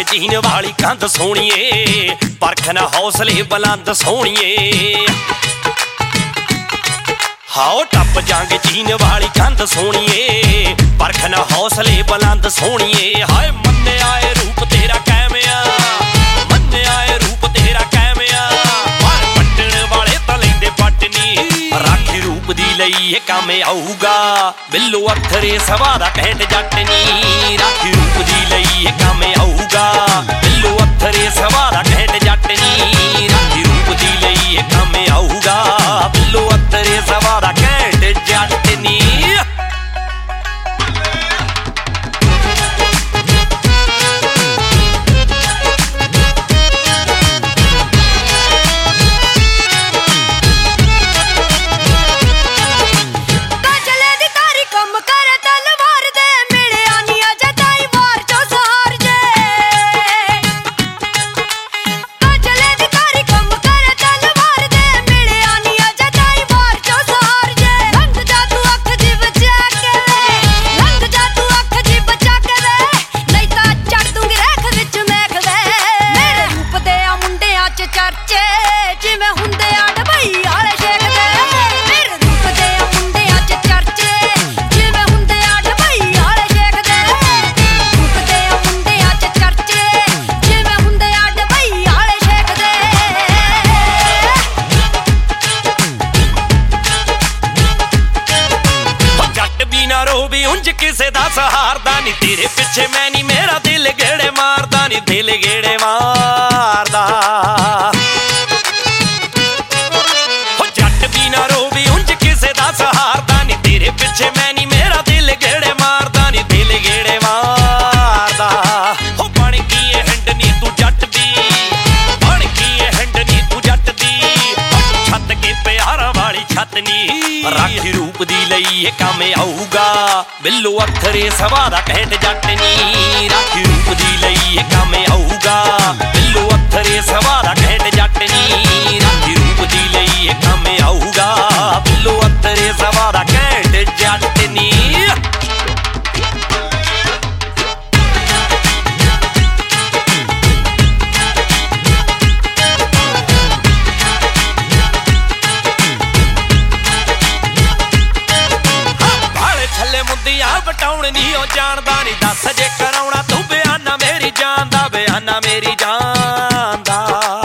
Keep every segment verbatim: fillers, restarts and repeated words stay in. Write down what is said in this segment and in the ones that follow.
Gene वाली कंध सोहणीए, परखना हौसले बुलंद सोहणीए। हाओ टप जांगे जीन वाली कंध सोहणीए, परखना हौसले बुलंद सोहणीए। हाय मन्ने आए रूप तेरा कैमिया, मन्ने आए रूप तेरा कैमिया। पर पट्टण वाले तां लैंदे पटनी, राखी रूप दी लई ये काम आऊगा। बिल्लो अथरे सवा दा कहट जट नी, राखी रूप दी लई ये काम आऊगा। बिल्लो अथरे सवा दा कहट जट नी, राखी रूप दी लई ये काम आऊगा। बिल्लो अथरे सवा दा कहट जट नी। उंज किसे दा सहारदा नी, तेरे पिछे मैं नी मेरा दिल गेड़े मारदा नी, दिल गेड़े मारदा। हो जट भी ना रोवी उंज किसे दा सहारदा नी, तेरे पिछे मैं नी मेरा दिल गेड़े मारदा नी, दिल गेड़े मारदा। हो बन की ये हिंडनी तू जट दी, बन की ये हिंडनी तू जट दी। छत के प्यारा वाली छत नी, राखी रूप दी लई ये काम आऊगा। बिल्लो अथरे सवा दा कहट जट नी, राखी रूप दी लई ये काम आऊगा। बिल्लो अथरे सवा दा कहट जट नी, राखी रूप दी लई ये काम आऊगा। बिल्लो अथरे सवा दा कहट जट नी। बटाउण नी ओ जानदा नी, दस जे कराउणा तू बयाना मेरी जान दा, बयाना मेरी जान दा।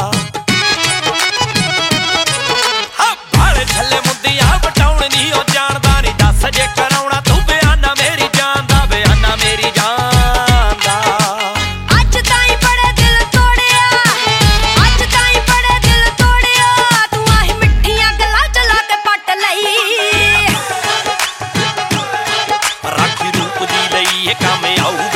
हाँ भाले थल्ले मुंदिया बटाउण नी ओ जानदा नी, दस जे कराउणा तू बयाना मेरी जान दा, बयाना मेरी जान दा। अज ताईं बड़े दिल तोड़िया, अज ताईं बड़े दिल तोड़िया, तू आही मिठियां गल्लां चला के पट लई। राखी रूप दी लई ये काम आऊगा।